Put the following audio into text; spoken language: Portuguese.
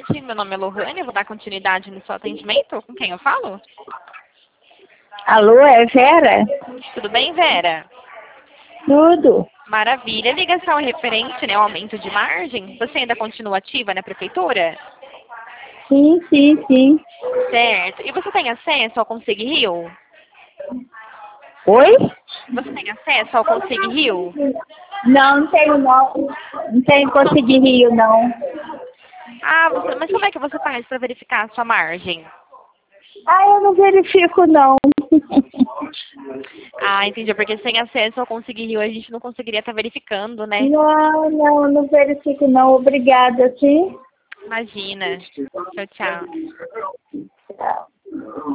tarde. Meu nome é Lohane, eu vou dar continuidade no seu atendimento. Com quem eu falo? Alô, é Vera? Tudo bem, Vera? Tudo. Maravilha. Ligação referente, né, ao aumento de margem. Você ainda continua ativa na prefeitura? Sim, sim, sim. Certo. E você tem acesso ao Conseg Rio? Oi? Você tem acesso ao Conseg Rio? Não, não tenho não. Não tenho conseguir Rio, não. Ah, mas como é que você faz para verificar a sua margem? Ah, eu não verifico, não. Ah, entendi. Porque sem acesso ao Conseg Rio a gente não conseguiria estar verificando, né? Não, não, não verifico, não. Obrigada, sim. Imagina. Tchau, tchau. Tchau.